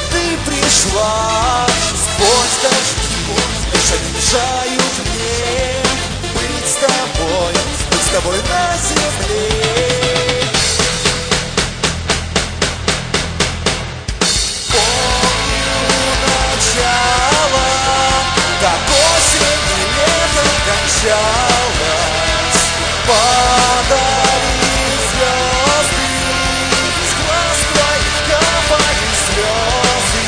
ты пришла сквозь дожди, лишь мешают мне быть с тобой на земле. Помню начало, как осень и летом кончалось. Падали звезды, из глаз твоих капали слезы.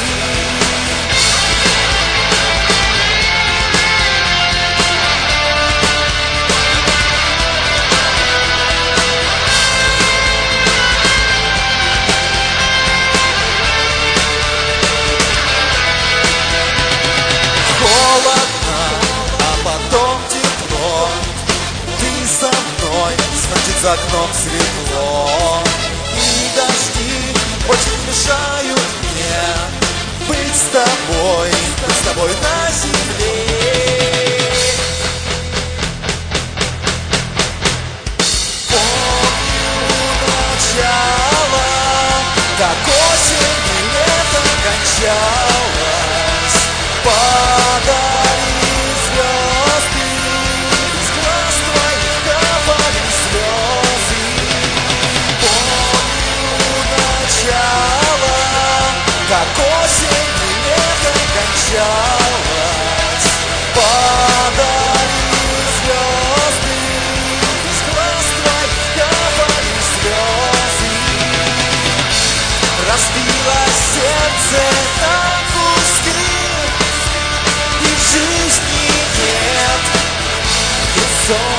Холодно, а потом тепло. Ты со мной, значит за окном светло. И дожди очень мешают мне быть с тобой на земле. Помню начало, как осень и летом кончалось. Падали звезды, из глаз твоих капали слезы. Помню начало, как осень и летом кончалось. Падали звезды, из глаз твоих капали слезы. Разбилось сердце на куски, и в жизни нет.